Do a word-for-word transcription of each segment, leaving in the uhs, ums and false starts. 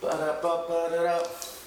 Ba-da-ba-ba-da-da.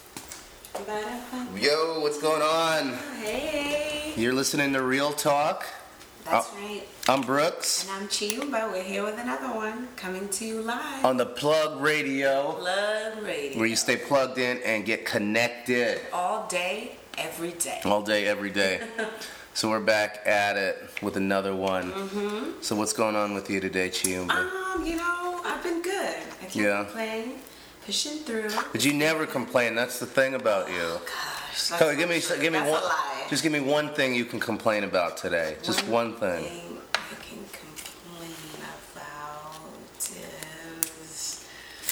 Yo, what's going on? Hey. You're listening to Real Talk. That's uh, right. I'm Brooks. And I'm Chiyumba. We're here with another one coming to you live. On the Plug Radio. Plug Radio. Where you stay plugged in and get connected. All day, every day. All day, every day. So we're back at it with another one. Mm-hmm. So what's going on with you today, Chiyumba? Um, you know, I've been good. I can't Yeah. complain. Pushing through. But you never complain. That's the thing about you. Oh, gosh. Come on, give me, give me that's one. A lie. Just give me one thing you can complain about today. Just one, one thing. thing I can complain about is,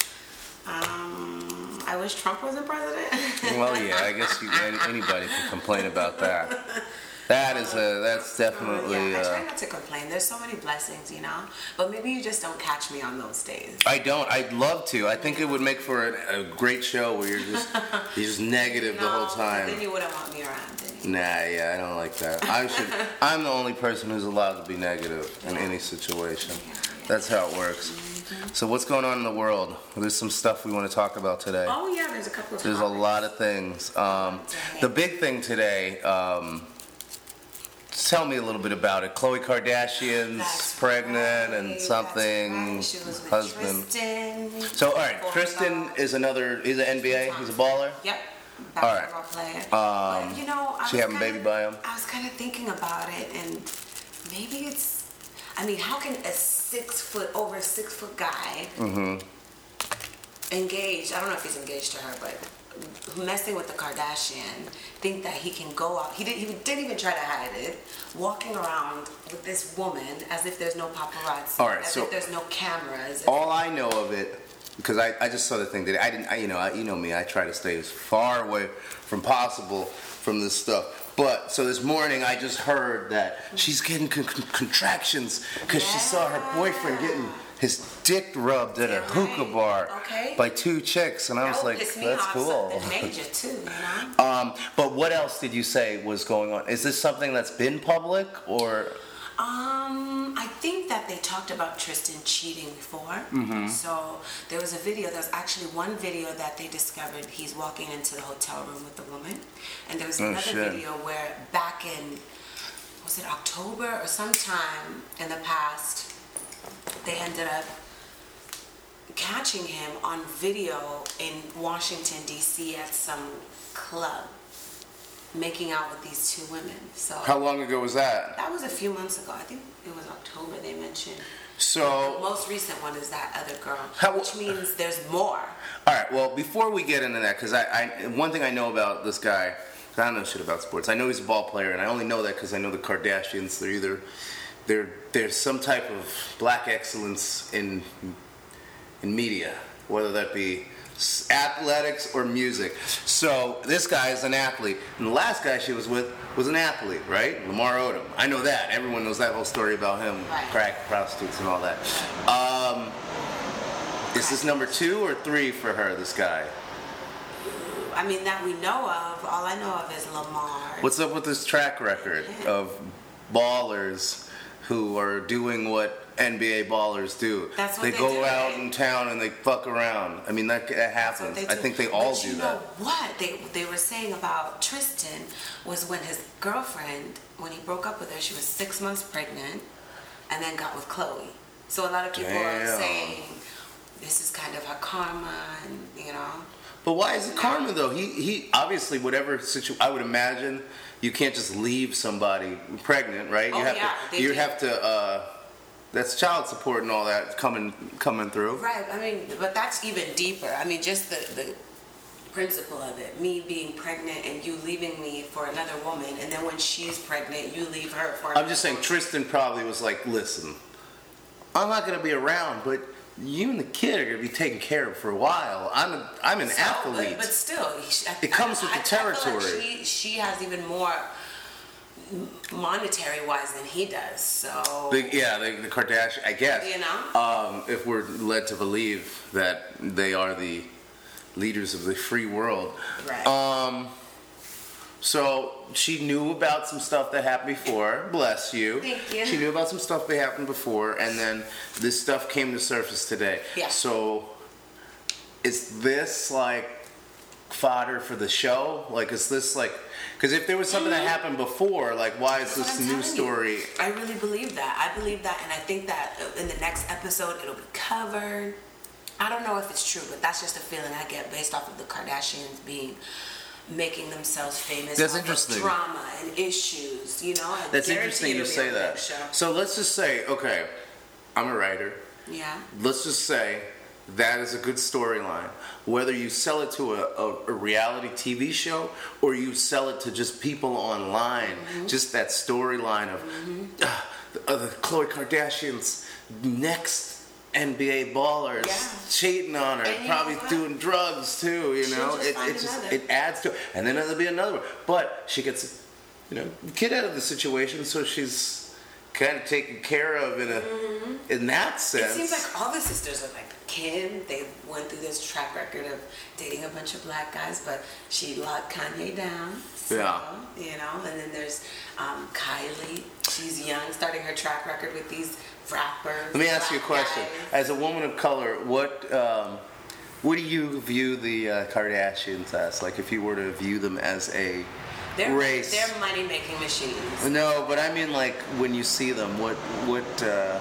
um, I wish Trump wasn't president. Well, yeah, I guess you, anybody can complain about that. That is a, that's definitely. Uh, yeah, I try uh, not to complain. There's so many blessings, you know. But maybe you just don't catch me on those days. I don't. I'd love to. I think it would make for a, a great show where you're just you're just negative the whole No, time. Then you wouldn't want me around. Then you? Nah, yeah, I don't like that. I should. I'm the only person who's allowed to be negative in any situation. Yeah, yeah. That's how it works. Mm-hmm. So what's going on in the world? There's some stuff we want to talk about today. Oh yeah, there's a couple of. There's a topics. lot of things. Um, the big thing today. Um, Tell me a little bit about it. Khloe Kardashian's That's pregnant right, and something. That's right. She was with husband. Tristan. So all right, Before Tristan he got- is another. He's an N B A. He's a baller. Yep. All right. Basketball player. Um, but, you know, I she was having a kinda, baby by him? I was kind of thinking about it, and maybe it's. I mean, how can a six foot over six foot guy Mm-hmm. engaged? I don't know if he's engaged to her, but messing with the Kardashian, think that he can go out. He, did, he didn't even try to hide it. Walking around with this woman as if there's no paparazzi, All right, as so if there's no cameras. all I know of it, because I, I just saw the thing that I didn't. I, you know, I, you know me. I try to stay as far away from possible from this stuff. But so this morning I just heard that she's getting con- con- contractions because she saw her boyfriend getting his dick rubbed at a Yeah, hookah right. bar Okay. by two chicks, and I was That would like, piss me "That's off, cool." something major too, you know. Um, but what else did you say was going on? Is this something that's been public, or? Um, I think that they talked about Tristan cheating before. Mm-hmm. So there was a video. There's actually one video that they discovered. He's walking into the hotel room with the woman, and there was Oh, another shit. video where back in was it October or sometime in the past, they ended up catching him on video in Washington D C at some club, making out with these two women. So How long ago was that? that was a few months ago. I think it was October they mentioned. The So, most recent one is that other girl, How- which means there's more. all right. Well, before we get into that, because I, I, one thing I know about this guy, I don't know shit about sports. I know he's a ball player, and I only know that because I know the Kardashians. They're either, they're there's some type of black excellence in, in media, whether that be s- athletics or music. So this guy is an athlete, and the last guy she was with was an athlete, right? Lamar Odom. I know that. Everyone knows that whole story about him, Right. crack, prostitutes, and all that. Um, is this number two or three for her? This guy. I mean, that we know of. All I know of is Lamar. What's up with this track record of ballers who are doing what N B A ballers do? That's what they they go do, out right? in town and they fuck around. I mean, that, that That's what happens. they I do. think they all but do you that. know what they they were saying about Tristan was when his girlfriend, when he broke up with her, she was six months pregnant, and then got with Khloe. So a lot of people Damn. are saying this is kind of her karma, and you know. But why is it karma though? He he obviously whatever situation. I would imagine you can't just leave somebody pregnant, right? Oh, you have yeah, to. they You do. have to. Uh, that's child support and all that coming coming through. Right, I mean, but that's even deeper. I mean, just the, the principle of it. Me being pregnant and you leaving me for another woman, and then when she's pregnant, you leave her for another I'm just saying, woman. Tristan probably was like, listen, I'm not going to be around, but you and the kid are going to be taken care of for a while. I'm a, I'm an So, athlete. But, but still, he- I- It comes with I- the I feel like territory. she, she has even more monetary wise than he does. So The- yeah, the, the Kardashian, I guess. You know? Um, if we're led to believe that they are the leaders of the free world. Right. Um, so she knew about some stuff that happened before. Bless you. Thank you. She knew about some stuff that happened before, and then this stuff came to surface today. Yeah. So is this like fodder for the show? Like, is this like, because if there was something mm-hmm. that happened before, like, why is That's this new story? You. I really believe that. I believe that, and I think that in the next episode it'll be covered. I don't know if it's true, but that's just a feeling I get based off of the Kardashians being making themselves famous. That's interesting. Drama and issues, you know. I That's interesting you say that. So let's just say, okay, I'm a writer. Yeah. Let's just say that is a good storyline. Whether you sell it to a, a, a reality T V show or you sell it to just people online, mm-hmm. just that storyline of mm-hmm. uh, the, uh, the Khloe Kardashian's next N B A ballers yeah. cheating on her, and probably doing drugs too. You know, just it, it just it adds to it. And then there'll be another one. But she gets, you know, get out of the situation, so she's kind of taken care of in a mm-hmm. in that sense. It seems like all the sisters are like Kim. They went through this track record of dating a bunch of black guys, but she locked Kanye down. So, yeah. You know, and then there's um, Kylie. She's young, starting her track record with these rappers. Let me ask you a question. Guys. As a woman of color, what um, what do you view the uh, Kardashians as? Like, if you were to view them as a They're, race. They're money-making machines. No, but I mean, like, when you see them, what what uh,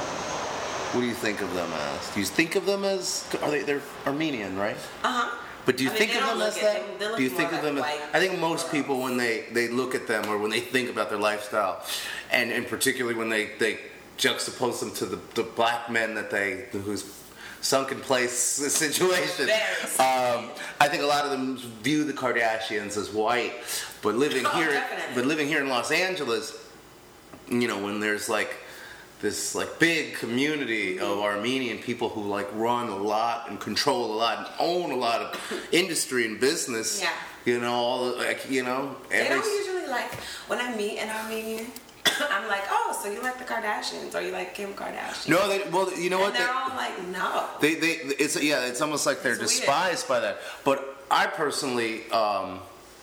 what do you think of them as? Do you think of them as, are they, they're Armenian, right? Uh-huh. But do you I think mean, of them as that? Them, do you think of them like as, I think most people, when they, they look at them or when they think about their lifestyle, and, and particularly when they, they juxtapose them to the, the black men that they, whose sunken place situation. Um, I think a lot of them view the Kardashians as white, but living oh, here, definitely. but living here in Los Angeles, you know, when there's like this like big community of Armenian people who like run a lot and control a lot and own a lot of industry and business. Yeah. You know, all the, like you know. Every, they don't usually like when I meet an Armenian. I'm like, oh, so you like the Kardashians or you like Kim Kardashian? No, they, well, you know and what? They're they, all like, no. They, they, it's yeah, it's almost like they're it's despised weird. by that. But I personally, um,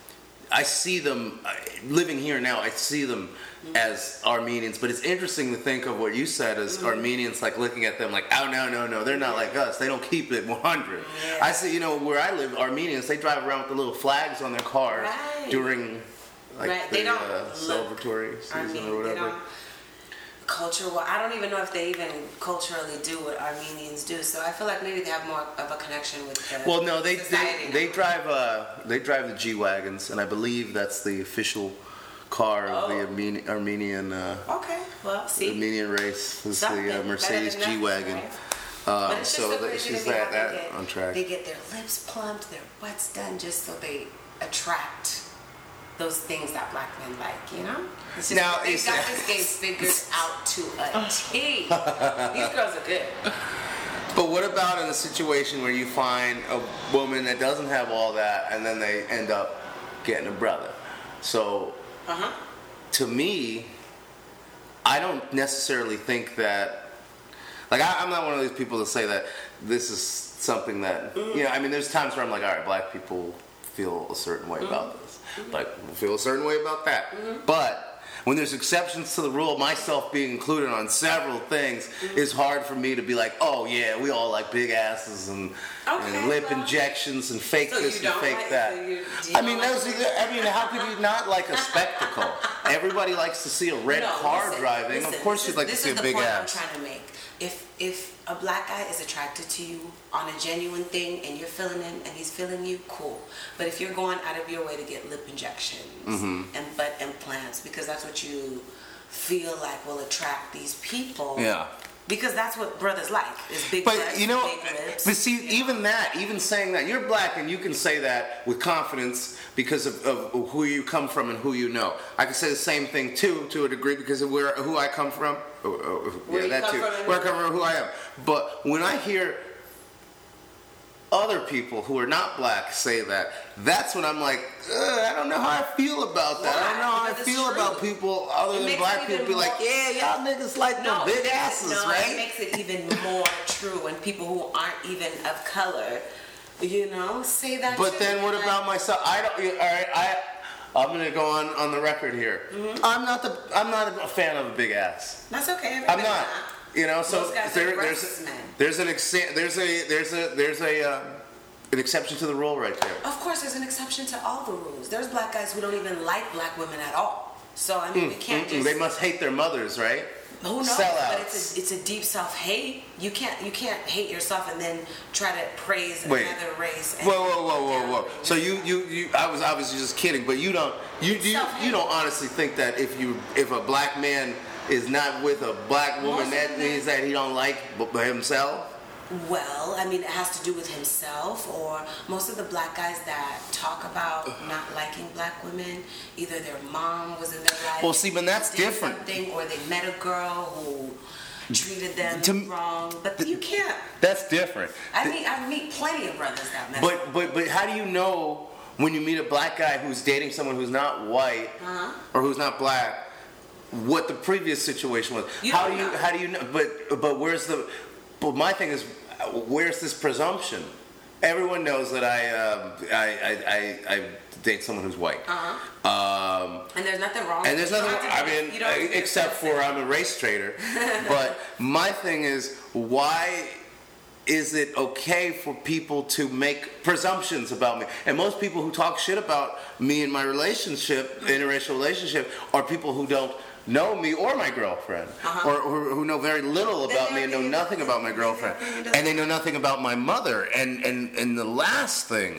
I see them living here now. I see them mm-hmm. as Armenians. But it's interesting to think of what you said as mm-hmm. Armenians, like looking at them like, oh no, no, no, they're not like us. They don't keep it one hundred. Yeah. I see, you know, where I live, Armenians, they drive around with the little flags on their cars right. during like right. the they don't uh, celebratory season Armenian, or whatever. Culture, well, I don't even know if they even culturally do what Armenians do. So I feel like maybe they have more of a connection with the Well, no, they society they, they drive uh, they drive the G wagons, and I believe that's the official car of oh. the Armenian Armenian uh, okay. Well, see, Armenian race is Something the uh, Mercedes G wagon. Right? Um, but it's just so so that, she's that that, that get, on track. They get their lips plumped, their butts done, just so they attract those things that black men like, you know? It's just, now, they got this game figured out to a T. These girls are good. But what about in a situation where you find a woman that doesn't have all that and then they end up getting a brother? So, uh-huh. to me, I don't necessarily think that, like, I, I'm not one of these people that say that this is something that, mm-hmm. you know, I mean, there's times where I'm like, all right, black people feel a certain way mm-hmm. about this. Mm-hmm. Like, feel a certain way about that. Mm-hmm. But when there's exceptions to the rule, myself being included on several things, mm-hmm. it's hard for me to be like, oh yeah, we all like big asses and, okay, and lip well, injections and fake so this and fake like, that. so you, I mean, that's, I mean, how could you not like a spectacle? Everybody likes to see a red no, car listen, driving. Listen, of course, you'd like to see a big ass. This is the point I'm trying to make. If if a black guy is attracted to you on a genuine thing and you're feeling him and he's feeling you, cool. But if you're going out of your way to get lip injections mm-hmm. and butt implants because that's what you feel like will attract these people. Yeah. Because that's what brothers like is big but breasts, you know, big lips. but see, you know? even that, even saying that, you're black and you can say that with confidence because of, of who you come from and who you know. I can say the same thing too, to a degree, because of where who I come from. Oh, oh, where yeah, that too. Where I come from, who I am. But when I hear other people who are not black say that, that's when I'm like, I don't know how I feel about that. Why? I don't know how Because I it's feel true. about people other It than makes black it people even be like, more- yeah, y'all niggas like No, them big it makes it- asses, no, right? It makes it even more true when people who aren't even of color, you know, say that. But too. then what Like, about myself? I don't. All right, I. I'm gonna go on, on the record here. Mm-hmm. I'm not the. I'm not a fan of a big ass. That's okay. I'm everybody's not. You know, so Most guys there, are there's breasts, man. there's an exa- there's a there's a there's a uh, an exception to the rule right there. Of course, there's an exception to all the rules. There's black guys who don't even like black women at all. So I mean, mm, we can't mm, just. They must hate their mothers, right? Who knows? Sellouts. But it's a, it's a deep self-hate. You can't you can't hate yourself and then try to praise Wait. another race. Whoa, whoa, whoa, whoa, whoa! So you, you, you, I was obviously just kidding, but you don't, you, you, you don't honestly think that if you, if a black man is not with a black woman, that means that he don't like himself? Well, I mean, it has to do with himself, or most of the black guys that talk about not liking black women, either their mom was in their life. Well, see, but that's different. Or they met a girl who treated them to, wrong, but th- you can't. That's different. I mean, I meet plenty of brothers that met. But but but how do you know when you meet a black guy who's dating someone who's not white uh-huh. or who's not black, what the previous situation was? You how do you know. how do you know? But but where's the? But my thing is, where's this presumption? Everyone knows that I um, I, I, I I date someone who's white. Uh-huh. Um, and there's nothing wrong. And there's with nothing. I mean, except for I'm a race trader. But my thing is, why is it okay for people to make presumptions about me? And most people who talk shit about me in my relationship, interracial relationship, are people who don't know me or my girlfriend, uh-huh. or, or who know very little about me and know nothing about my girlfriend, and they know nothing about my mother. And and and the last thing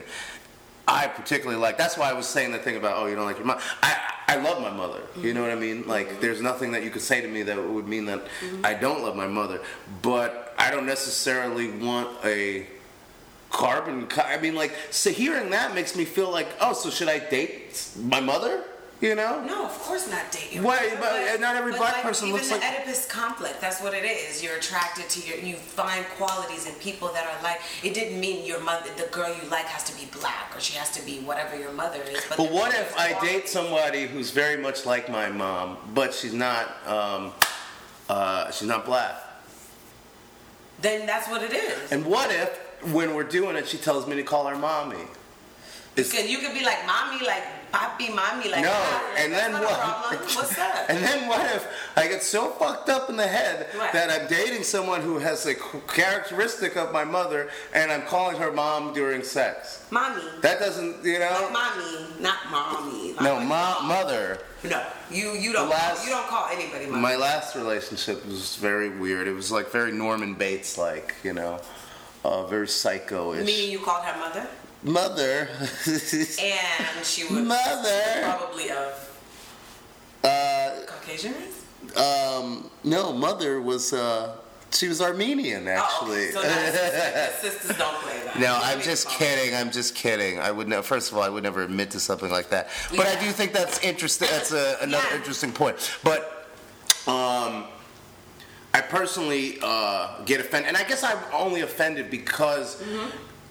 I particularly like, that's why I was saying the thing about, oh, you don't like your mom. I I love my mother. Mm-hmm. You know what I mean? Like, mm-hmm. there's nothing that you could say to me that would mean that mm-hmm. I don't love my mother. But I don't necessarily want a carbon. Co- I mean, like, so hearing that makes me feel like, oh, so should I date my mother? You know? No, of course not date your Why? mother, But, but not every but black like, person looks like. Even the Oedipus complex. That's what it is. You're attracted to your. You find qualities in people that are like. It didn't mean your mother, the girl you like, has to be black or she has to be whatever your mother is. But, but what if I date somebody who's very much like my mom, but she's not. Um, uh, she's not black. Then that's what it is. And what if, when we're doing it, she tells me to call her mommy? It's, you could be like mommy, like papi, mommy, like no. that. And then what? What's that? And then what if I get so fucked up in the head what? that I'm dating someone who has a characteristic of my mother, and I'm calling her mom during sex? Mommy. That doesn't, you know. Like mommy, not mommy. No, ma- mother. No, you you don't last, call, you don't call anybody mommy. My last relationship was very weird. It was like very Norman Bates, like, you know, uh, very psycho-ish. Meaning you called her mother? Mother. And she was Mother. probably of uh, Caucasian race? Um, no, mother was, uh, she was Armenian, actually. Oh, so that's, sisters don't play that. No, I'm just kidding. I'm just kidding. I would never, first of all, I would never admit to something like that. But yeah. I do think that's interesting. That's a, another yeah. interesting point. But, um... I personally uh, get offended, and I guess I'm only offended because mm-hmm.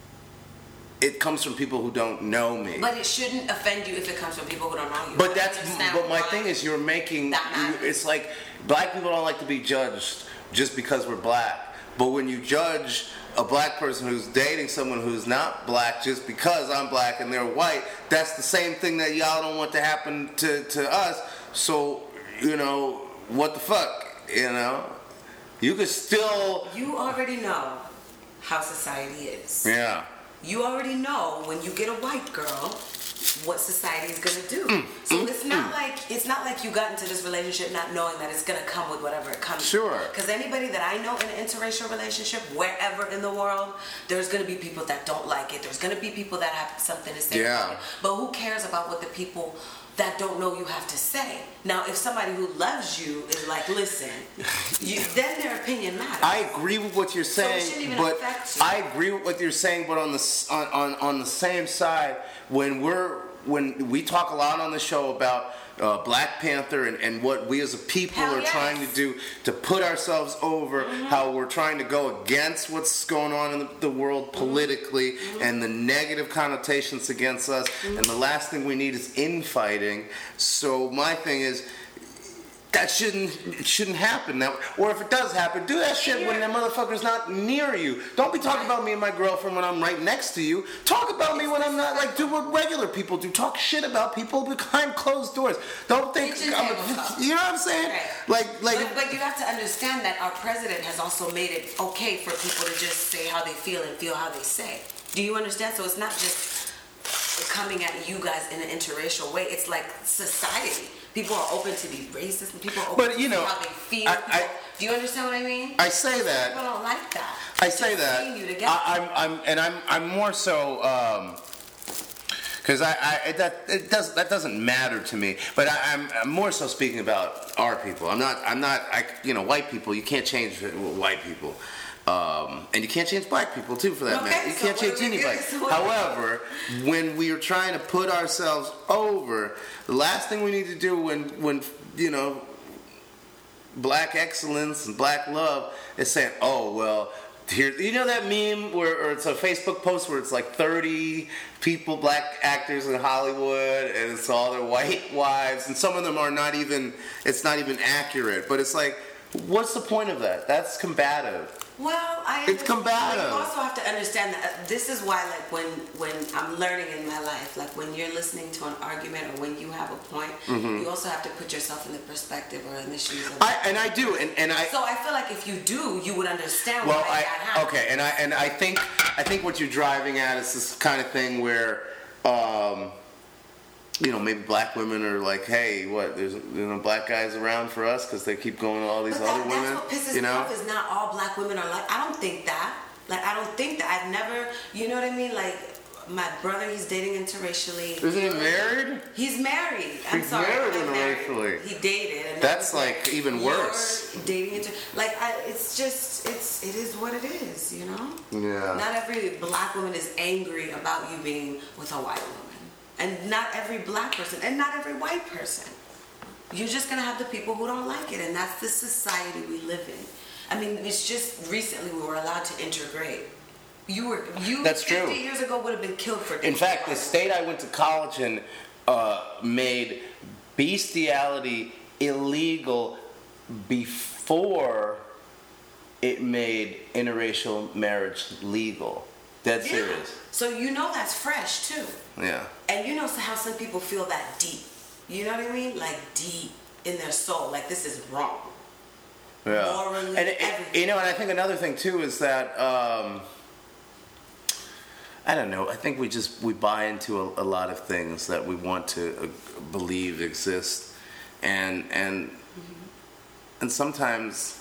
it comes from people who don't know me. But it shouldn't offend you if it comes from people who don't know you. But that's. But my thing is, you're making. You, it's like black people don't like to be judged just because we're black. But when you judge a black person who's dating someone who's not black just because I'm black and they're white, that's the same thing that y'all don't want to happen to to us. So you know what the fuck, you know. You could still... You already know how society is. Yeah. You already know when you get a white girl what society is gonna do. Mm, so mm, it's not mm. like it's not like you got into this relationship not knowing that it's gonna come with whatever it comes. Sure. Because anybody that I know in an interracial relationship, wherever in the world, there's gonna be people that don't like it. There's gonna be people that have something to say yeah. about it. But who cares about what the people that don't know you have to say? Now, if somebody who loves you is like, listen, you, then their opinion matters. I agree with what you're saying, so it shouldn't even but affect you. I agree with what you're saying, but on the on, on on the same side, when we're when we talk a lot on the show about uh, Black Panther and, and what we as a people Hell are yes. trying to do to put ourselves over, mm-hmm. how we're trying to go against what's going on in the, the world politically mm-hmm. and the negative connotations against us, mm-hmm. and the last thing we need is infighting. So my thing is, that shouldn't it shouldn't happen now. Or if it does happen, do that shit when that motherfucker's not near you. Don't be talking about me and my girlfriend when I'm right next to you. Talk about me when I'm not. Like, do what regular people do. Talk shit about people behind closed doors. Don't think I'm a, you know what I'm saying? Right. Like, like. But, but you have to understand that our president has also made it okay for people to just say how they feel and feel how they say. Do you understand? So it's not just coming at you guys in an interracial way. It's like society. People are open to be racist, and people are open But, you to know, how they feel. I- People- I- do you understand what I mean? I say that. People don't like that. I say Just that. seeing you together. I, I'm, I'm, and I'm, I'm more so, um, because I, I it, that it does that doesn't matter to me. But I, I'm, I'm more so speaking about our people. I'm not, I'm not, I, you know, white people. You can't change white people. Um, and you can't change black people too, for that Okay, matter. You so can't what change do we anybody. get? So what- However, when we are trying to put ourselves over, the last thing we need to do when, when you know, black excellence and black love is saying, "Oh well, here." You know that meme where, or it's a Facebook post where it's like thirty people, black actors in Hollywood, and it's all their white wives, and some of them are not even. It's not even accurate, but it's like, what's the point of that? That's combative. Well, I It's combative. You also have to understand that uh, this is why, like, when when I'm learning in my life, like when you're listening to an argument or when you have a point, you also have to put yourself in the perspective or in the shoes of. I, and I do, and, and I. So I feel like if you do, you would understand Well, why I that happened. okay, and I and I think I think what you're driving at is this kind of thing where, um, you know, maybe black women are like, hey, what? There's you know black guys around for us because they keep going to all these But other that, women. that's what pisses you me know? off is not all black women are like. I don't think that. Like I don't think that. I've never. You know what I mean? Like my brother, he's dating interracially. Isn't he married? He's married. I'm He's sorry. married I'm interracially. He dated. And That's now he's like even You're worse. Dating inter. Like I, it's just it's it is what it is. You know. Yeah. Not every black woman is angry about you being with a white woman, and not every black person, and not every white person. You're just gonna have the people who don't like it, and that's the society we live in. I mean, it's just recently we were allowed to integrate. You were you That's fifty true. years ago would have been killed for. In fact, the state I went to college in uh, made bestiality illegal before it made interracial marriage legal. Dead Yeah. serious. So you know that's fresh too, Yeah. and you know how some people feel that deep. You know what I mean? Like deep in their soul, like this is wrong. Yeah. Morally, and it, everything. you know, and I think another thing too is that um, I don't know. I think we just we buy into a, a lot of things that we want to uh, believe exist, and and mm-hmm. and sometimes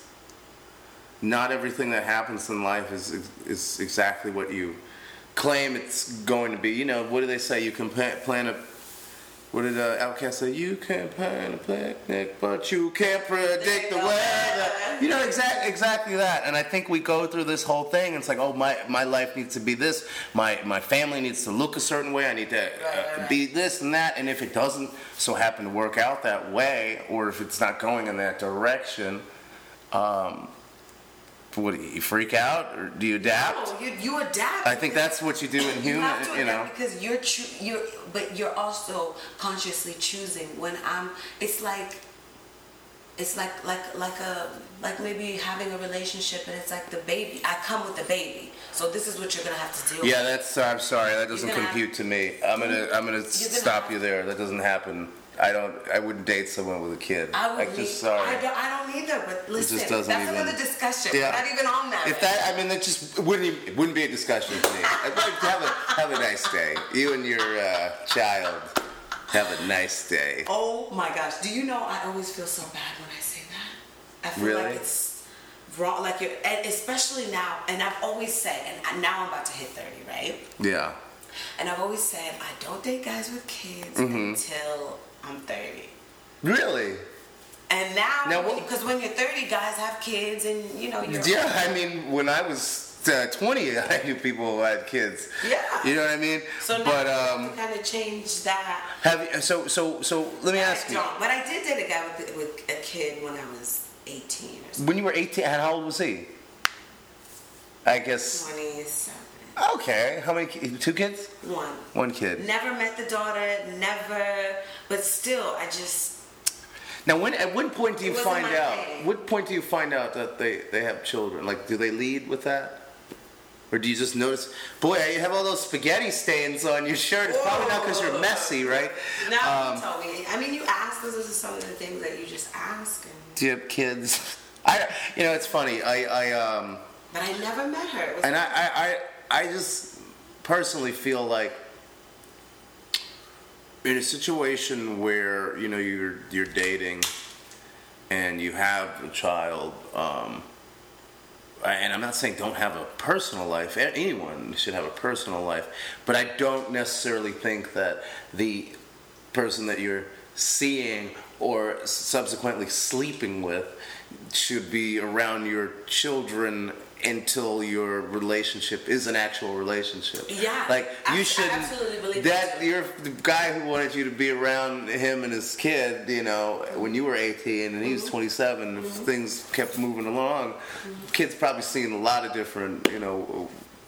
not everything that happens in life is is exactly what you claim it's going to be. You know, what do they say? You can plan, plan a What did uh, Outkast say? You can plan a picnic, but you can't predict the weather. You know, exact, exactly that. And I think we go through this whole thing. It's like, oh, my, my life needs to be this. My my family needs to look a certain way. I need to uh, be this and that. And if it doesn't so happen to work out that way, or if it's not going in that direction, um, what do you, you freak out or do you adapt? No, you, you adapt. I think that's what you do in You human, have to you know. adapt because you're choo- you're, but you're also consciously choosing. When I'm, it's like, it's like like like a like maybe having a relationship and it's like the baby. I come with the baby, so this is what you're gonna have to do. Yeah, that's. I'm sorry, that doesn't You're gonna compute to me. I'm gonna. I'm gonna stop have- you there. That doesn't happen. I don't. I wouldn't date someone with a kid. I would Like, need, just sorry. I don't, I don't either, but listen, just doesn't that's even- another discussion. Yeah. We're not even on that. If that, I mean, that just wouldn't. Even, it wouldn't be a discussion to me. I'd like to have a have a nice day. You and your uh, child have a nice day. Oh my gosh, do you know I always feel so bad when I say that? I feel Really? like it's wrong, like you're, and especially now, and I've always said, and now I'm about to hit thirty, right? Yeah. And I've always said, I don't date guys with kids Mm-hmm. until I'm thirty. Really? And now, Now, what- because when you're thirty, guys have kids, and you know, you're. Yeah. I mean, when I was uh, twenty, I knew people who had kids. Yeah. You know what I mean? So now but you have um, to kind of change that. have you, so so so let me ask I you. don't, but I did date a guy with, with a kid when I was eighteen or something. When you were eighteen, how old was he? I guess. twenty-seven. Okay. How many? ki- Two kids? One. One kid. Never met the daughter, never, but still, I just, Now, when at what point do you It wasn't find my out? thing. What point do you find out that they they have children? Like, do they lead with that? Or do you just notice, boy, you have all those spaghetti stains on your shirt. It's probably not because you're messy, right? now Um, you told me. I mean, you ask, those are some of the things that you just ask. And, Do you have kids? I, you know, it's funny. I, I, um, but I never met her. It was and I, I, I, I just, personally feel like in a situation where you know you're you're dating and you have a child, um, and I'm not saying don't have a personal life. Anyone should have a personal life, but I don't necessarily think that the person that you're seeing or subsequently sleeping with should be around your children until your relationship is an actual relationship. Yeah, like you I, shouldn't. I absolutely believe that. that. You're the guy who wanted you to be around him and his kid. You know, when you were eighteen and he was twenty-seven, if Mm-hmm. things kept moving along, mm-hmm. kid's probably seen a lot of different. You know,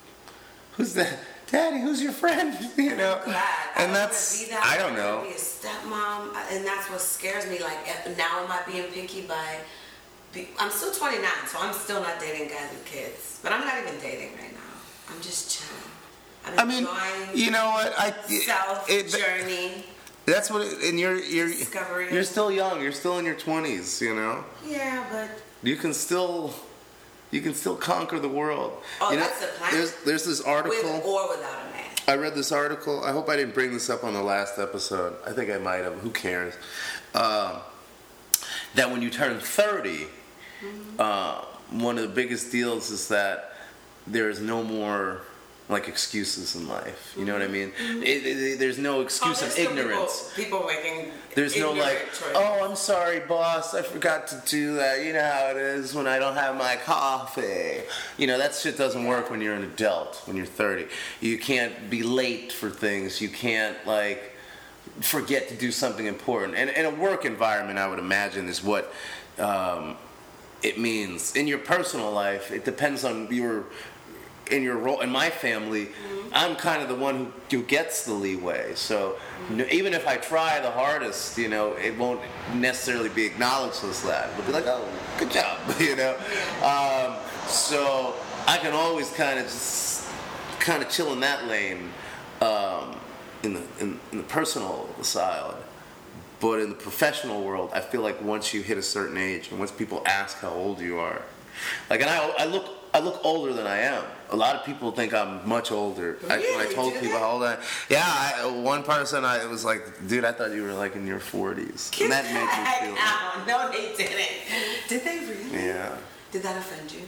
who's that? Daddy, who's your friend? You know, I'm glad. and I that's be that. I don't I know. Be a stepmom, and that's what scares me. Like now, am I being picky by? I'm still twenty-nine, so I'm still not dating guys with kids. But I'm not even dating right now. I'm just chilling. I'm I mean, you know what? I self it, journey. That's what. It, and you're you're Discovery. You're still young. You're still in your twenties. You know. Yeah, but you can still. You can still conquer the world. Oh, you know, that's the plan. There's, there's this article. With or without a man. I read this article. I hope I didn't bring this up on the last episode. I think I might have. Who cares? Um, that when you turn thirty, mm-hmm. uh, one of the biggest deals is that there is no more like excuses in life. You know what I mean? Mm-hmm. It, it, it, there's no excuse oh, of ignorance. People, people making There's no like, choices. Oh, I'm sorry, boss, I forgot to do that. You know how it is when I don't have my coffee. You know, that shit doesn't work when you're an adult, when you're thirty. You can't be late for things. You can't, like, forget to do something important. And in a work environment, I would imagine, is what um, it means. In your personal life, it depends on your... In your role, in my family, mm-hmm. I'm kind of the one who, who gets the leeway. So mm-hmm. you know, even if I try the hardest, you know, it won't necessarily be acknowledged as that. It'll be like, oh, good job, you know. Um, so I can always kind of just kind of chill in that lane um, in the in, in the personal side. But in the professional world, I feel like once you hit a certain age, and once people ask how old you are, like, and I, I look. I look older than I am. A lot of people think I'm much older. Really? I, when I told people how old I am, yeah, I, one person I it was like, dude, I thought you were like in your forties. Get and that made me feel. Out. No, they didn't. Did they really? Yeah. Did that offend you?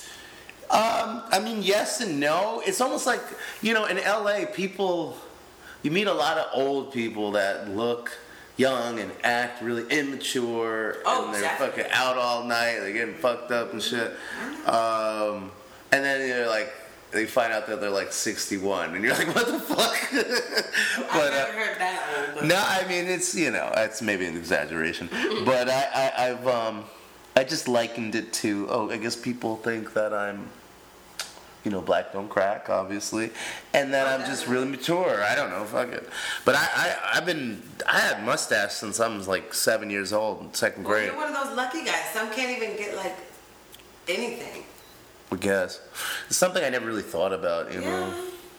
Um, I mean, yes and no. It's almost like, you know, in L A, people, you meet a lot of old people that look young and act really immature, oh, and they're definitely. fucking out all night, they're getting fucked up and shit. Um, and then you're like, they find out that they're like sixty-one, and you're like, what the fuck? but, I've never uh, heard that old. But... No, I mean, it's, you know, it's maybe an exaggeration, but I, I, I've, um, I just likened it to, oh, I guess people think that I'm, you know, black don't crack, obviously, and then I'm just really mature. I don't know, fuck it. But I, I, I've been, I had mustache since I was like seven years old, in second well, grade. You're one of those lucky guys. Some can't even get like anything. I guess it's something I never really thought about, you yeah. know.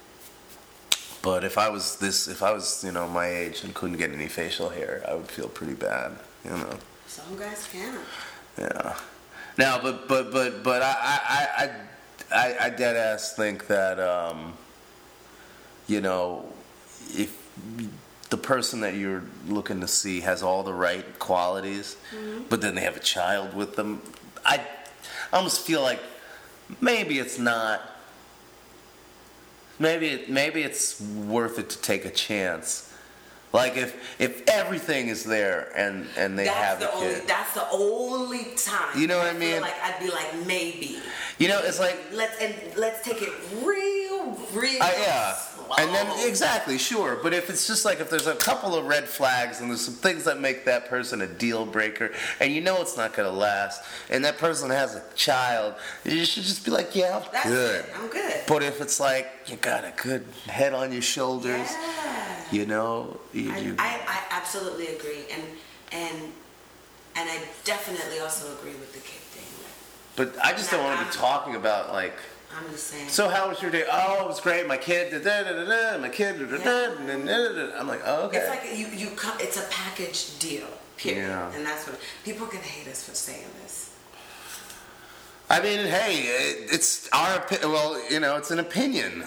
But if I was this, if I was, you know, my age and couldn't get any facial hair, I would feel pretty bad, you know. Some guys can. Yeah. Now, but but but but I I. I I, I dead ass think that, um, you know, if the person that you're looking to see has all the right qualities, mm-hmm. but then they have a child with them, I almost feel like maybe it's not, maybe it, maybe it's worth it to take a chance. Like if if everything is there and, and they that's have the a only, kid. That's the only time. You know what I I mean? feel like I'd be like maybe. You know, it's like let's and let's take it real, real. Uh, yeah, slow. and then exactly sure. But if it's just like if there's a couple of red flags and there's some things that make that person a deal breaker, and you know it's not gonna last, and that person has a child, you should just be like, yeah, I'm That's good. It. I'm good. But if it's like you got a good head on your shoulders, yeah. you know, you, I, you I, I absolutely agree, and and and I definitely also agree with the kid thing. But I just don't want to be talking about like. I'm just saying. So how was your day? Oh, it was great. My kid, da da da da da. My kid, da da da da da. I'm like, oh, okay. It's like you you come. It's a package deal. Period. Yeah. And that's what people can hate us for saying this. I mean, hey, it, it's our opinion. Well, you know, it's an opinion.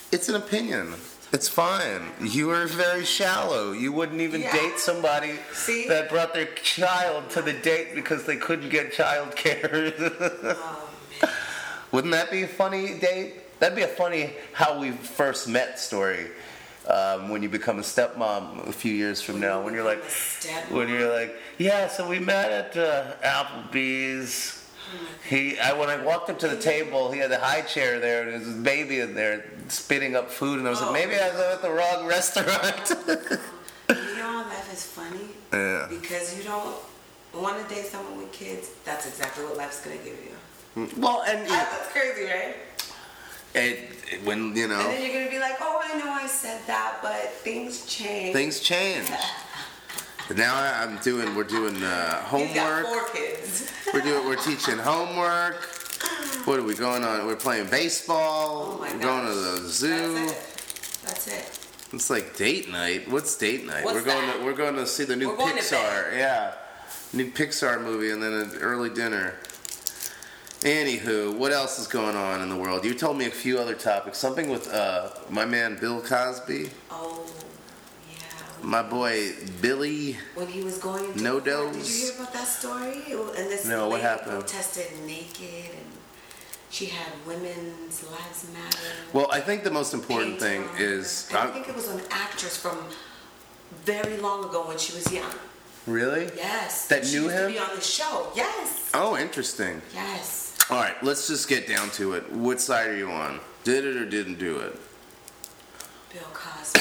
It's an opinion. It's fine. You are very shallow. You wouldn't even Yeah. date somebody See? that brought their child to the date because they couldn't get child care. Oh, man. Wouldn't that be a funny date? That'd be a funny how we first met story. Um, when you become a stepmom a few years from now, when you're like, when you're like, yeah, so we met at uh, Applebee's. He, I when I walked up to the table, he had a high chair there, and there was his baby in there spitting up food, and I was like, maybe I was at the wrong restaurant. You know how life is funny? Yeah. Because you don't want to date someone with kids. That's exactly what life's gonna give you. Well, and That's crazy, right? it, it, when you know And then you're gonna be like, oh, I know I said that, but things change. things change. But now I- I'm doing, we're doing uh, He's got homework. four kids. We're doing, we're teaching homework. What are we going on? We're playing baseball. Oh my We're going to gosh. the zoo. That's it. That's it. It's like date night. What's date night? What's we're going that? to we're going to see the new We're going to Pixar. Yeah, new Pixar movie, and then an early dinner. Anywho, what else is going on in the world? You told me a few other topics. Something with uh, my man Bill Cosby, Oh, yeah. my boy Billy. When he was going to No court, dose. Did you hear about that story? And this No, what lady happened? protested naked, and she had women's lives matter. Well, I think the most important paint thing on her. is And I I'm- think it was an actress from very long ago when she was young. really. Yes. That she knew used him? To be on the show. Yes. Oh, interesting. Yes. All right, let's just get down to it. What side are you on? Did it or didn't do it? Bill Cosby.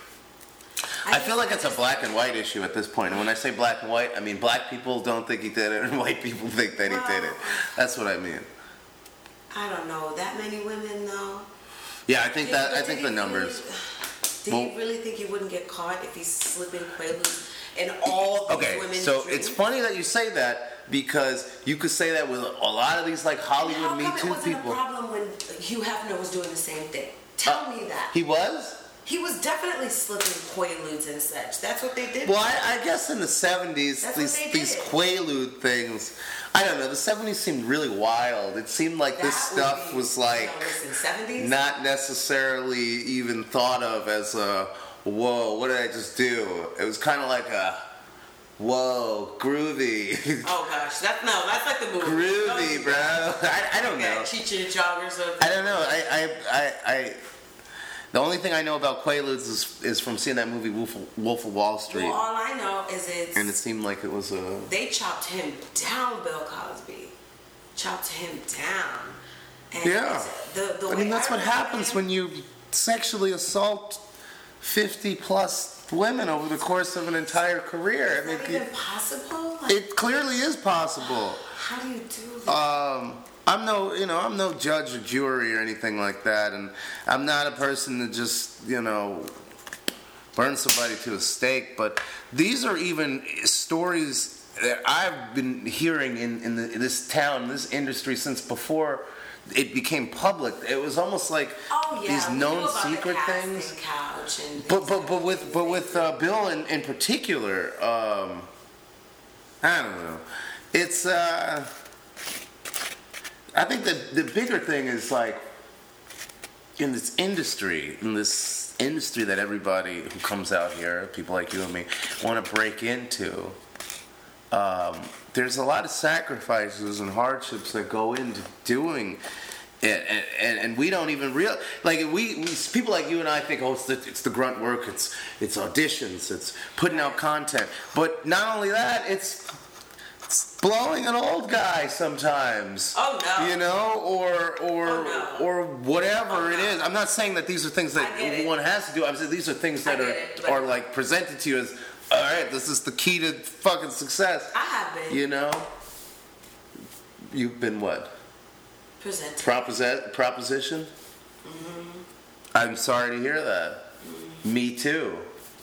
I feel like it's a black and white issue at this point. And when I say black and white, I mean black people don't think he did it, and white people think that he did it. That's what I mean. I don't know that many women though. Yeah, I think Did- that. but I did think he the numbers. Really, did Well- you really think he wouldn't get caught if he's slipping Quaaludes in all these Okay, women's so drinks? it's funny that you say that because you could say that with a lot of these like Hollywood How Me come it Too wasn't people. a problem when Hugh Hefner was doing the same thing? Tell me that. He was. He was definitely slipping Quaaludes and such. That's what they did. Well, I, I guess in the seventies, That's these what they these did. Quaalude things. I don't know. The seventies seemed really wild. It seemed like That this would stuff be, was like you know, listen, seventies? not necessarily even thought of as a whoa. What did I just do? It was kind of like a whoa, groovy, Oh gosh, that's no, that's like the movie. groovy, No, bro. I, I don't know. Cheech and Chong or something. I don't know. I, I, I, I, the only thing I know about Quaaludes is, is from seeing that movie Wolf of, Wolf of Wall Street, Well, all I know is it's and it seemed like it was a. they chopped him down, Bill Cosby. Chopped him down. And Yeah. it's- The, the I way mean, that's what remember happens him- when you sexually assault fifty plus women over the course of an entire career. I mean, Is that even possible? Like, it clearly is possible. how do you do that? Um, I'm no, you know, I'm no judge or jury or anything like that, and I'm not a person that just, you know, burn somebody to a stake. But these are even stories that I've been hearing in in, the, in this town, this industry since before it became public. It was almost like oh yeah, these we known knew about secret the casting things. Couch and But but but with but with uh, Bill in, in particular, um, I don't know. It's uh, I think that the bigger thing is like in this industry, in this industry that everybody who comes out here, people like you and me, want to break into. Um, there's a lot of sacrifices and hardships that go into doing it, and, and, and we don't even real like we, we people like you and I think, oh, it's the, it's the grunt work, it's it's auditions, it's putting out content, but not only that, it's, it's blowing an old guy sometimes. Oh, no. You know, or or Oh, no. or whatever Oh, it no. is. I'm not saying that these are things that I get it. one has to do. I'm saying these are things that I are get it, but- are like presented to you as, all right, this is the key to fucking success. I have been You know, you've been what? presented. Proposi- proposition? Mm-hmm. I'm sorry to hear that. Mm-hmm. Me too.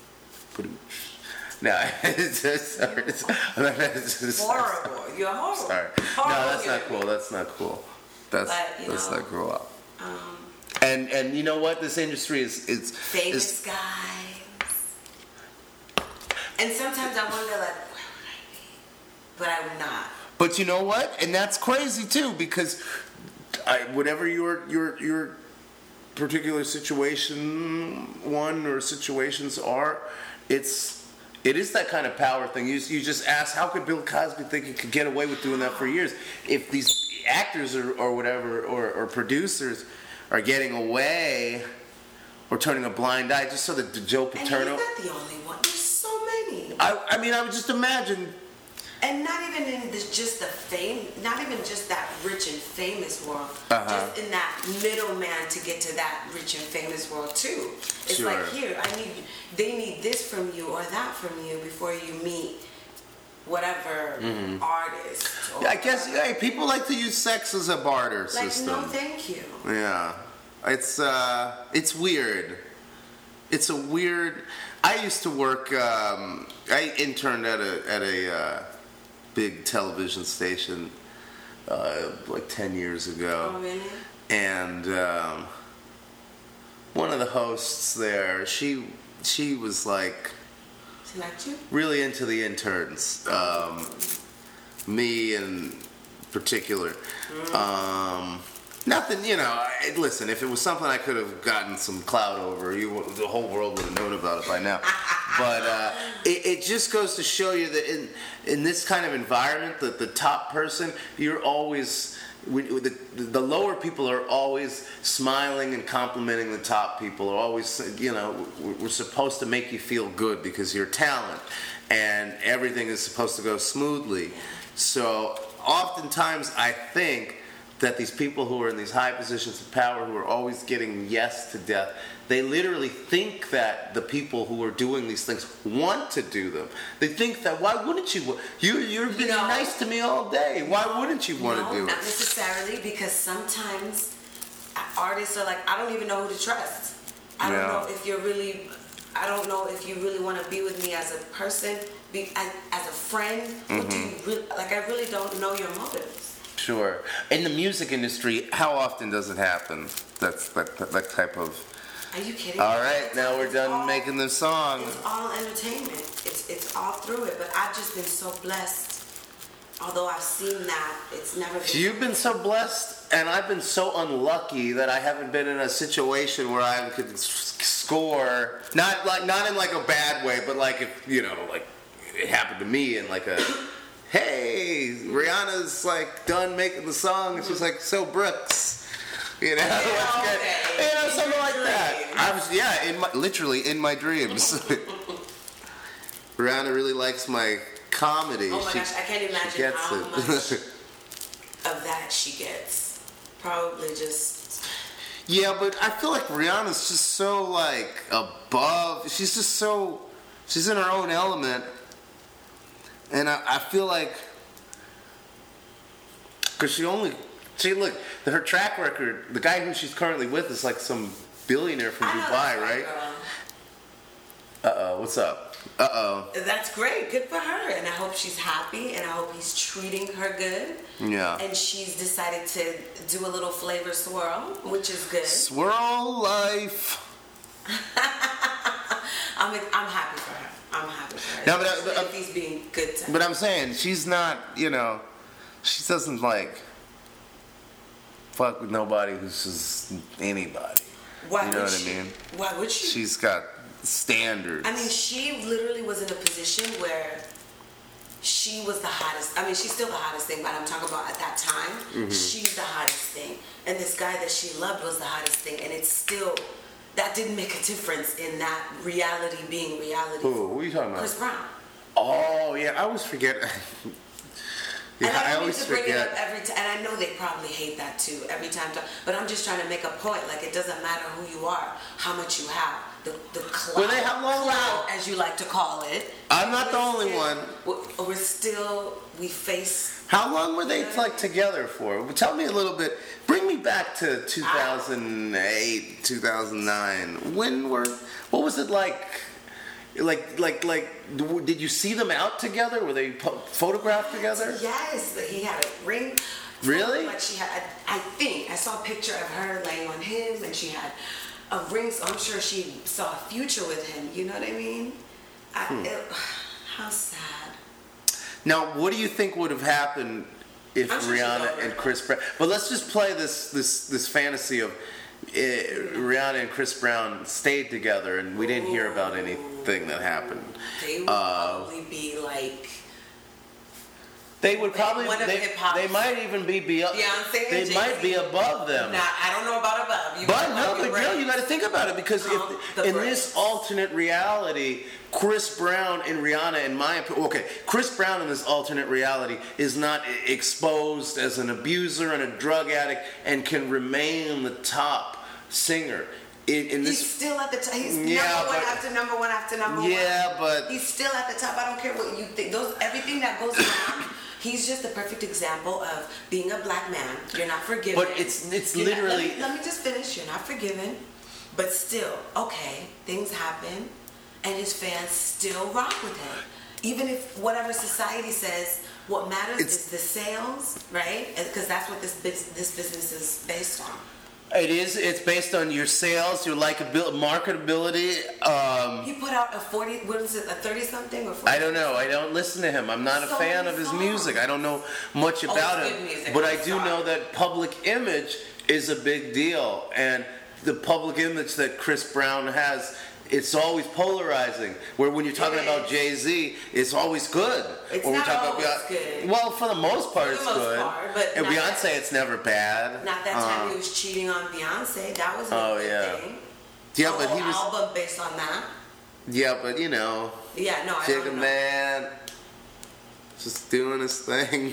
No, it's just, sorry. It's, it's just, Horrible. You're horrible. Sorry. Horrible No, that's not human cool. That's not cool. That's But, you that's know, not cool. Um, And and you know what? This industry is is famous is guys. And sometimes I wonder, like, where would I be? But I'm not. But you know what? And that's crazy too, because I, whatever your your your particular situation one or situations are, it's it is that kind of power thing. You you just ask, how could Bill Cosby think he could get away with doing that for years? If these actors or, or whatever or, or producers are getting away or turning a blind eye just so that Joe Paterno. And he's not the only one. There's so many. I I mean I would just imagine. And not even in this, just the fame, not even just that rich and famous world, Uh-huh. just in that middleman to get to that rich and famous world too. It's Sure. like, here, I need, they need this from you or that from you before you meet whatever Mm-hmm. artist. Or I guess hey, people like to use sex as a barter like, system. no, thank you. Yeah, it's uh, it's weird. It's a weird. I used to work. Um, I interned at a at a uh, big television station uh, like ten years ago, Oh, really? and um, one of the hosts there, she she was like She liked you? really into the interns. Um, me in particular. Um, nothing, you know. I, listen, if it was something I could have gotten some clout over, you would- the whole world would have known about it by now. But uh, it, it just goes to show you that in in this kind of environment, that the top person, you're always. We, the, the lower people are always smiling and complimenting the top people. Are always, you know, we're supposed to make you feel good because you're talent, and everything is supposed to go smoothly. So oftentimes, I think that these people who are in these high positions of power, who are always getting yes to death, they literally think that the people who are doing these things want to do them. They think that, why wouldn't you? You, you're being No. nice to me all day. Why wouldn't you want No, to do not it? necessarily, because sometimes artists are like, I don't even know who to trust. I Yeah. don't know if you're really, I don't know if you really want to be with me as a person, be, as, as a friend. What do you really, like, I really don't know your motives. Sure. In the music industry, how often does it happen? That's that, that, that type of. Are you kidding? All me? right, now we're It's done all- making the song. It's all entertainment. It's it's all through it. But I've just been so blessed. Although I've seen that, it's never been. You've been so blessed, and I've been so unlucky that I haven't been in a situation where I could s- score. Not like not in like a bad way, but like if you know, like it happened to me in like a. Hey, Rihanna's like done making the song, and she's like, so Brooks, you know, let's get, okay. you know, In something your like that. dreams. I was, yeah, in my, literally in my dreams. Rihanna really likes my comedy. Oh my She- gosh, I can't she imagine gets how it. much of that she gets. Probably just. Yeah, but I feel like Rihanna's just so like above. She's just so. She's in her own element, and I, I feel like because she only she look her track record. The guy who she's currently with is like some billionaire from I know Dubai, that's right? girl. Uh oh, what's up? Uh oh. That's great. Good for her. And I hope she's happy, and I hope he's treating her good. Yeah. And she's decided to do a little flavor swirl, which is good. Swirl life. I'm I'm happy for her. I'm happy for her. No, but, uh, Especially but, uh, if he's being good to her. But I'm saying she's not. You know, she doesn't like fuck with nobody who's just anybody. Why You know would what I she? mean? Why would she? She's got standards. I mean, she literally was in a position where she was the hottest. I mean, she's still the hottest thing, but I'm talking about at that time, Mm-hmm. she's the hottest thing. And this guy that she loved was the hottest thing. And it's still, that didn't make a difference in that reality being reality. Who? What are you talking about? Chris Brown. Oh yeah, I always forget. Yeah, and I, I don't always need to bring it up forget. every time. And I know they probably hate that too every time. But I'm just trying to make a point. Like, it doesn't matter who you are, how much you have, the the clout, Well, they have long clout, now. as you like to call it. I'm not the We're only still- one. We're, we're still we face. How long were they like together for? Tell me a little bit. Bring me back to two thousand eight, two thousand nine. When were? What was it like? Like, like, like, did you see them out together? Were they po- photographed together? Yes, but he had a ring. Really? Like she had, I think I saw a picture of her laying on him, and she had a ring. So I'm sure she saw a future with him. You know what I mean? I, Hmm. it, how sad. Now, what do you think would have happened if I'm sure she's Rihanna over and it. Chris Brown? But let's just play this this this fantasy of it, Rihanna and Chris Brown stayed together, and we didn't hear about anything that happened. They would Uh, probably be like They would probably. One of They, hip-hop's- they might even be beyond. Beyonce and They Jay-Z. might be above them. Nah, I don't know about above. You But might no, be but right. Jill, you got to think about it because Pump if the in brakes. this alternate reality, Chris Brown and Rihanna, in my opinion, okay, Chris Brown in this alternate reality is not e- exposed as an abuser and a drug addict and can remain the top singer. In, in He's this, still at the top. He's Yeah, number one but- after number one after number one. yeah, but He's still at the top. I don't care what you think. Those everything that goes on. He's just the perfect example of being a black man. You're not forgiven. But it's- it's You're not- literally- let, me, let me just finish. You're not forgiven, but still, okay, things happen, and his fans still rock with him, even if whatever society says. What matters It's- is the sales, right? Because that's what this bus- this business is based on. it is. It's based on your sales, your likability, marketability. Um, He put out a forty. What is it? A thirty something or forty? I don't know. I don't listen to him. I'm not a So fan many of his songs. music. I don't know much Oh, about it's him. good music. But I'm I do sorry. know that public image is a big deal. And the public image that Chris Brown has, it's always polarizing. Where when you're talking It about is. Jay-Z, it's always good. It's when not we're talking always about, good. Well, for the most part, For the it's most good. part, but and not Beyonce, that- it's never bad. Not that time Uh, he was cheating on Beyonce. That was a Oh, good yeah. thing. Yeah, A but he whole was. album based on that. Yeah, but you know. Yeah, no, I Jigga don't know. Man, just doing his thing.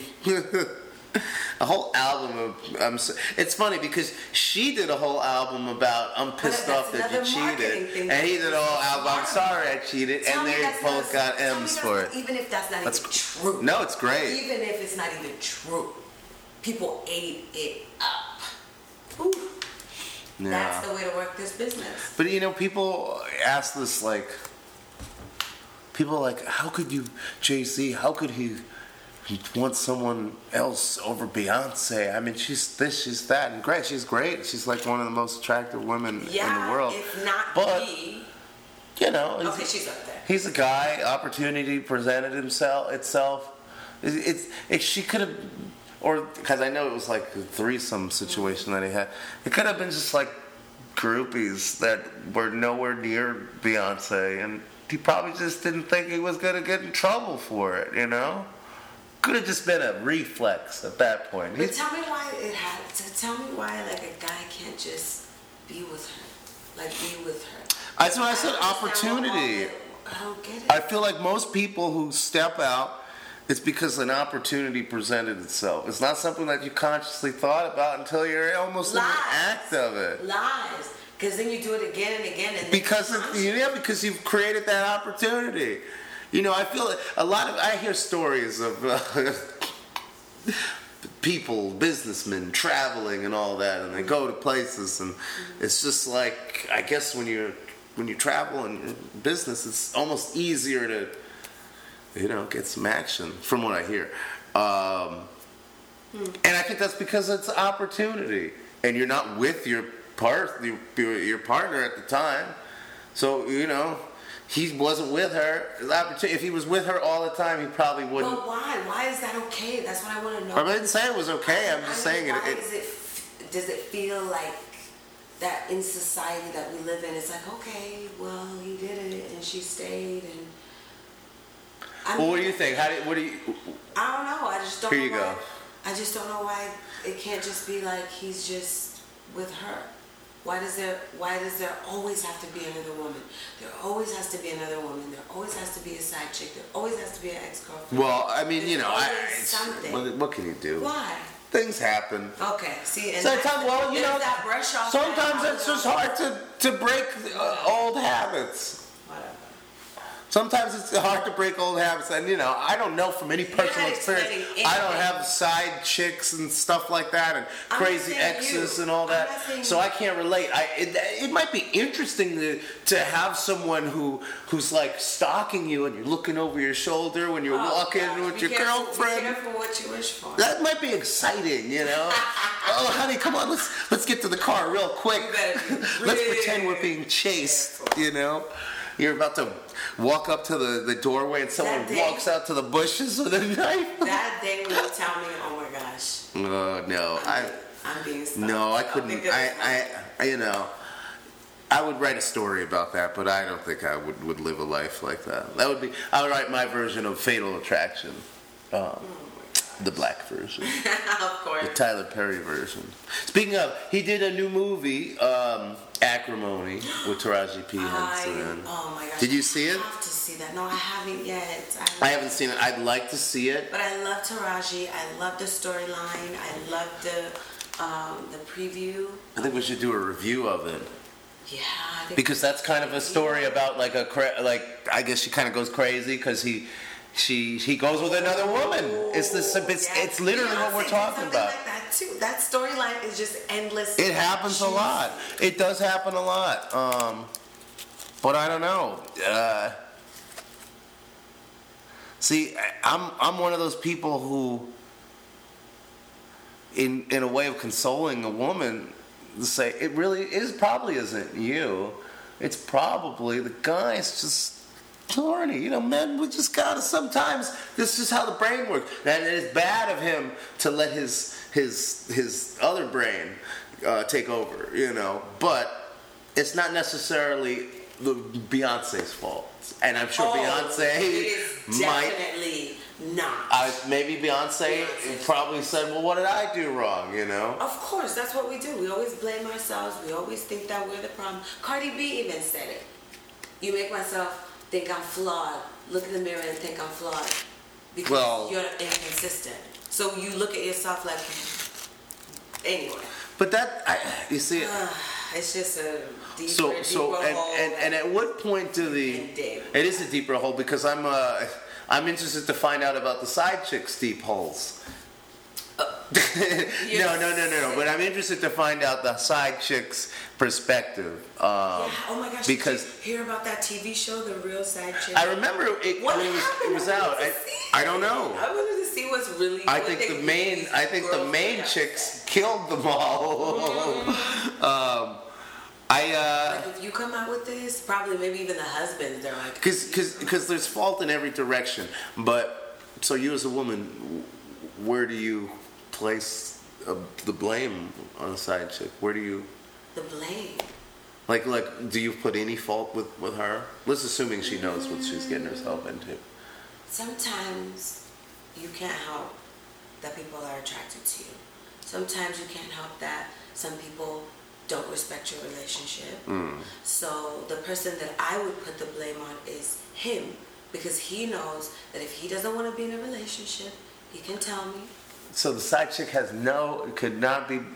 A whole album of. I'm. So, it's funny because she did a whole album about I'm pissed that's off that you another marketing cheated, thing and he that did a is whole album. I'm smart. sorry I cheated, Tell and me they that's both not- got tell me M's that's for not- it. Even if that's not That's even true. No, it's great. Even if it's not even true, people ate it up. Ooh, Yeah. that's the way to work this business. But you know, people ask this like. People are like, how could you, Jay-Z? How could he? He wants someone else over Beyonce. I mean, she's this, she's that, and great. She's great. She's like one of the most attractive women Yeah, in the world. if not But the. you know, he's, Okay, she's up there. he's a guy. Opportunity presented himself itself. It's, it's it, she could have, or because I know it was like a threesome situation that he had. It could have been just like groupies that were nowhere near Beyonce, and he probably just didn't think he was gonna get in trouble for it. You know. Could have just been a reflex at that point. But He's- tell me why it had. To tell me why like a guy can't just be with her, like be with her. That's why I said don't understand what all opportunity. the- I don't get it. I feel like most people who step out, it's because an opportunity presented itself. It's not something that you consciously thought about until you're almost in the Lies. act of it. Lies, because then you do it again and again, and then Because you of, yeah, because you've created that opportunity. You know, I feel like a lot of I hear stories of uh, people, businessmen traveling and all that, and they go to places, and it's just like I guess when you're when you travel in business, it's almost easier to you know get some action, from what I hear. Um, And I think that's because it's opportunity, and you're not with your part your, your partner at the time, so you know. He wasn't with her. The opportunity- If he was with her all the time, he probably wouldn't. But why? Why is that okay? That's what I want to know. I didn't say it was okay. I'm I just mean, saying it. why it is it? Does it feel like that in society that we live in? It's like, okay, well, he did it, and she stayed, and. I well, what mean, do you think? How do? What do you? I don't know. I just don't. Here know you go. why, I just don't know why it can't just be like he's just with her. Why does there? Why does there always have to be another woman? There always has to be another woman. There always has to be a side chick. There always has to be an ex-girlfriend. Well, I mean, There's you know, I, always it's- something. what, what can you do? Why? Things happen. Okay. See, and Sometimes, that's- well, you there's know, that brush off sometimes that it's just I was hard to to break uh, old habits. Whatever. Sometimes it's hard to break old habits, and you know, I don't know from any personal not experience. explaining I don't anything. have side chicks and stuff like that, and I'm not crazy saying exes you. and all I'm that. not saying So you. I can't relate. I it, it might be interesting to to have someone who who's like stalking you, and you're looking over your shoulder when you're Oh, walking God. with Be your careful, girlfriend. Be careful what you wish for. That might be exciting, you know. Oh, honey, come on, let's let's get to the car real quick. You better be Let's really pretend we're being chased, you know. You're about to walk up to the, the doorway and someone That day- walks out to the bushes with a knife. That day when you tell me, oh my gosh, Oh no, I I'm being stalked. no, I Oh, couldn't. because- I, I you know, I would write a story about that, but I don't think I would, would live a life like that. That would be, I would write my version of Fatal Attraction. Um, the black version. Of course. The Tyler Perry version. Speaking of, he did a new movie, um, Acrimony, with Taraji P. Henson. Oh my gosh. Did you see it? I have to see that. No, I haven't yet. I, I haven't seen it. I'd like to see it. But I love Taraji. I love the storyline. I love the um, the preview. I think we should do a review of it. Yeah. I think Because that's kind of a story about like a cra- like I guess she kind of goes crazy because he she he goes with another woman. It's this it's, Yeah. it's literally Beyonce what we're did talking something about. Like that too. That storyline is just endless. It happens a lot. It does happen a lot. Um, but I don't know. Uh, see, I- I'm I'm one of those people who, in in a way of consoling a woman, say it really is probably isn't you. It's probably the guy's just horny. You know, men, we just gotta sometimes. This is how the brain works. And it is bad of him to let his his his other brain uh, take over. You know, but it's not necessarily the Beyonce's fault. And I'm sure Oh, Beyonce it is might. definitely not. I, maybe Beyonce Beyonce's probably said, "Well, what did I do wrong?" You know. Of course, that's what we do. We always blame ourselves. We always think that we're the problem. Cardi B even said it. You make myself think I'm flawed. Look in the mirror and think I'm flawed. Because Well- you're inconsistent. So you look at yourself like, anyway. But that, I, you see, Uh, it's just a deeper, so deeper so and, hole. and and at what point do the? And dig. It is a deeper hole because I'm uh I'm interested to find out about the side chicks' deep holes. no, no, no, no, no. But I'm interested to find out the side chick's perspective. Um, Yeah, oh my gosh, because did you hear about that T V show, The Real Side Chick? I remember it What when it was happened? it was I out. wanted I, to see I don't know. I wanted to see what's really. I what think they the do main these I think the girls main get chicks upset. killed them all. um, I uh, Like if you come out with this, probably maybe even the husbands, they're like, Because because there's fault in every direction. But so you as a woman, where do you place uh, the blame on a side chick? Where do you the blame. like like do you put any fault with with her? Let's assuming she knows what she's getting herself into. Sometimes you can't help that people are attracted to you. Sometimes you can't help that some people don't respect your relationship. Mm. So the person that I would put the blame on is him, because he knows that if he doesn't want to be in a relationship, he can tell me. So the side chick has no could not be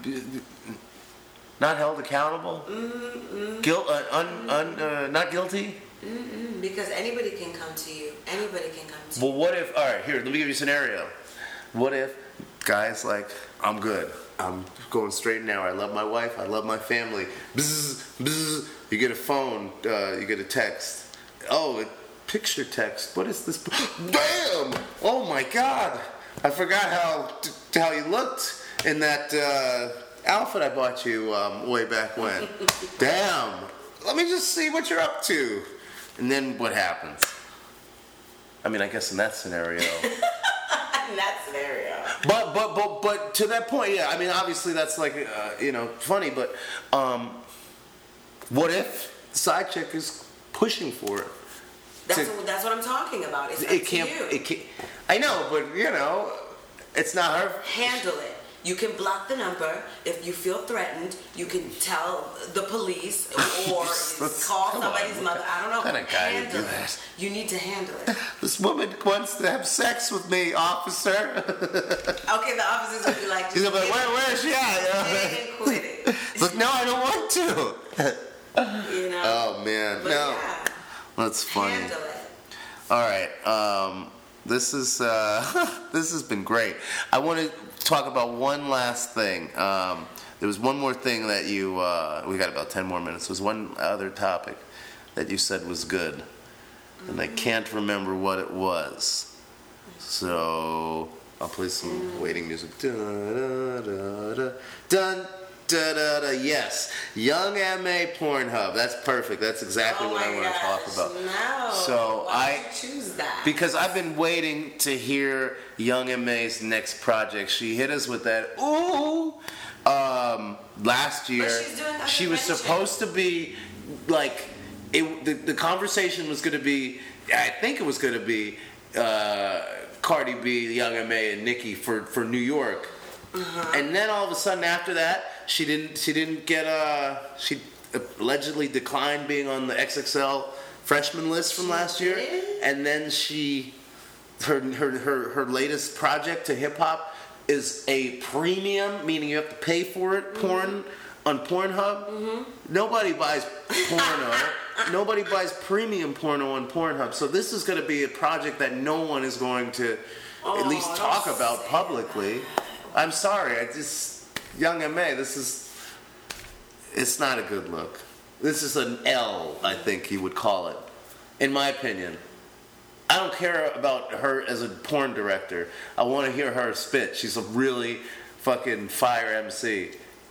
not held accountable. Mm-mm. Guilt uh, un, un, uh, not guilty. Mm-mm. Because anybody can come to you. Anybody can come to Well, you. what if? All right, here. Let me give you a scenario. What if guys like I'm good. I'm going straight now. I love my wife. I love my family. Bzz, bzz. You get a phone. Uh, you get a text. Oh, a picture text. What is this? Damn! Oh my God! I forgot how how you looked in that uh, outfit I bought you um, way back when. Damn! Let me just see what you're up to. And then what happens? I mean, I guess in that scenario. In that scenario. But but but but to that point, yeah. I mean, obviously that's like uh, you know funny, but um, what if the side chick is pushing for it? That's, To- what, that's what I'm talking about. It's up It to can't. you. It can't. I know, but you know, it's not her. Handle it. You can block the number. If you feel threatened, you can tell the police or Let's- call come somebody's on. mother. I don't know. What kind of guy would handle do it. that? You need to handle it. This woman wants to have sex with me, officer. Okay, the officers will be like, She's gonna be like, where, where is she at? "Get it and quit it." Look, no, I don't want to. You know. Oh man, But no, yeah, that's funny. handle it. All right. Um, this is uh, this has been great. I want to talk about one last thing. Um, there was one more thing that you. Uh, we got about ten more minutes. There was one other topic that you said was good, mm-hmm. and I can't remember what it was. So I'll play some mm-hmm. waiting music. Da, da, da, da, dun. Da, da, da, yes, Young M A Pornhub. That's perfect. That's exactly Oh what I my want to talk gosh, about. No. So Why I did you choose that? because I've been waiting to hear Young M A's next project. She hit us with that ooh um, last year. But she's doing other she was ventures. supposed to be like it. The, the conversation was going to be. I think it was going to be uh, Cardi B, Young M A, and Nicki for, for New York. Uh-huh. And then all of a sudden after that, she didn't. She didn't get a. She allegedly declined being on the X X L freshman list from last year. And then she. Her, her her her latest project to hip hop is a premium, meaning you have to pay for it. Mm-hmm. Porn on Pornhub. Mm-hmm. Nobody buys porno. Nobody buys premium porno on Pornhub. So this is going to be a project that no one is going to oh, at least talk about publicly. That. I'm sorry. I just Young M A. This is it's not a good look. This is an L, I think you would call it, in my opinion. I don't care about her as a porn director. I want to hear her spit. She's a really fucking fire M C.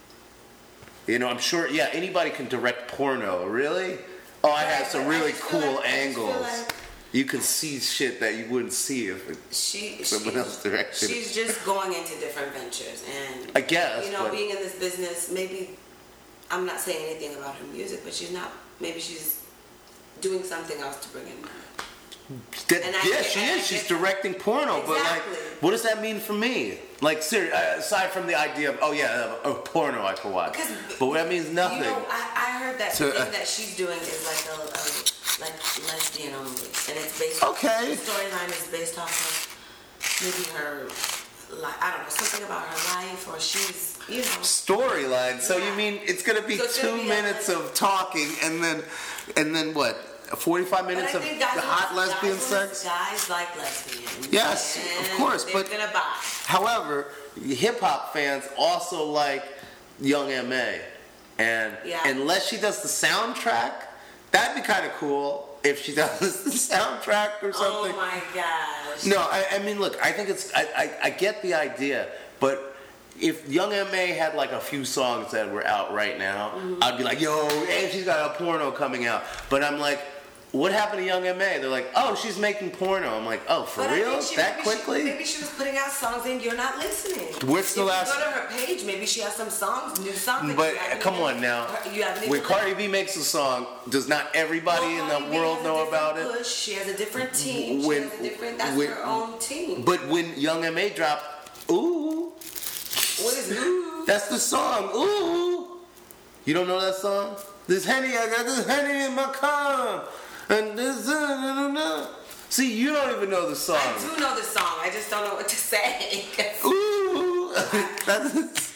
You know, I'm sure, yeah, anybody can direct porno. Really? Oh, I have some really cool like, angles. Like you can see shit that you wouldn't see if it, she, someone else directed it. She's just going into different ventures. And, I guess. You know, being in this business, maybe, I'm not saying anything about her music, but she's not, maybe she's doing something else to bring in money. That, yeah, I, she I, is. I, She's directing porno, exactly. But like, what does that mean for me? Like, seriously, aside from the idea of, oh yeah, a, a porno I can watch, because, but that means nothing. You know, I, I heard that so, the thing uh, that she's doing is like a, a like lesbian only, and it's based. Okay. The storyline is based off of maybe her, like I don't know, something about her life, or she's, you know. Storyline. So yeah. You mean it's gonna be so two gonna be minutes a, of talking, and then, and then what? forty-five minutes of hot want, lesbian guys sex? Guys like lesbians. Yes, of course. They're but gonna buy. However, hip hop fans also like Young M A, and yeah. unless she does the soundtrack, that'd be kind of cool if she does the soundtrack or something. Oh my gosh. No, I, I mean, look, I think it's. I, I, I get the idea, but. If Young M A had like a few songs that were out right now, mm-hmm. I'd be like, yo, and she's got a porno coming out. But I'm like, what happened to Young M A? They're like, oh, she's making porno. I'm like, oh, for but real? She, that maybe quickly? She, maybe she was putting out songs and you're not listening. What's the if last? You go to her page, maybe she has some songs, new songs. But come on now, you when Cardi B makes a song, does not everybody well, in the Cardi world B know about push. it? She has a different team. When, she has a different. That's when, her own team. But when Young M A dropped, ooh. What is ooh? That's the song. Ooh. You don't know that song? This Henny, I got this Henny in my car. And this, uh, uh, uh. See, you don't even know the song. I do know the song. I just don't know what to say. Ooh. That's,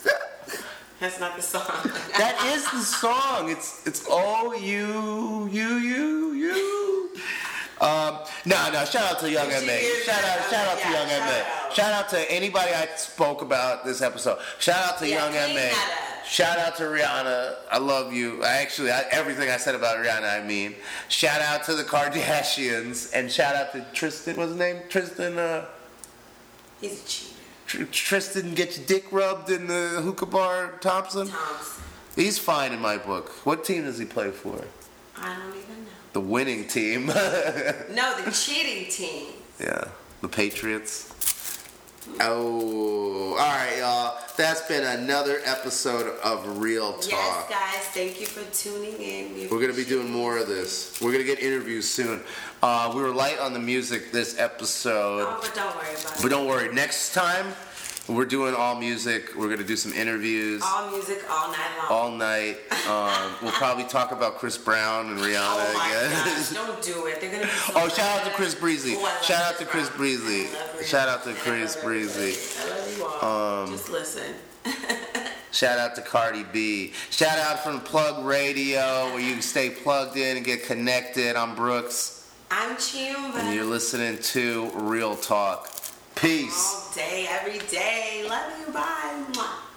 That's not the song. That is the song. It's it's O U U U U. Um, no, no. Shout out to Young M A. Shout out, shout out to Young M A. Shout out to anybody I spoke about this episode. Shout out to Young M A. Shout out to Rihanna. I love you. I actually, I, everything I said about Rihanna, I mean. Shout out to the Kardashians. And shout out to Tristan, what's his name? Tristan, uh... He's a cheater. Tr- Tristan, get your dick rubbed in the hookah bar, Thompson? Thompson. He's fine in my book. What team does he play for? I don't even know. The winning team. No, the cheating team. Yeah, the Patriots. Oh, all right, y'all. That's been another episode of Real Talk. Yes, guys. Thank you for tuning in. We We're going to be doing more of this. We're going to get interviews soon. Uh, we were light on the music this episode. Oh, but don't worry about it. But don't worry. Next time, we're doing all music. We're going to do some interviews. All music, all night long. All night. Um, we'll probably talk about Chris Brown and Rihanna oh my again. Gosh, don't do it. They're going to be so Oh, shout out to Chris Breezy. Oh, shout out to Chris Breezy. Shout out to Chris Breezy. I love you all. Um, Just listen. Shout out to Cardi B. Shout out from Plug Radio, where you can stay plugged in and get connected. I'm Brooks. I'm Chiumba. And you're listening to Real Talk. Peace. All day, every day. Love you. Bye. Mwah.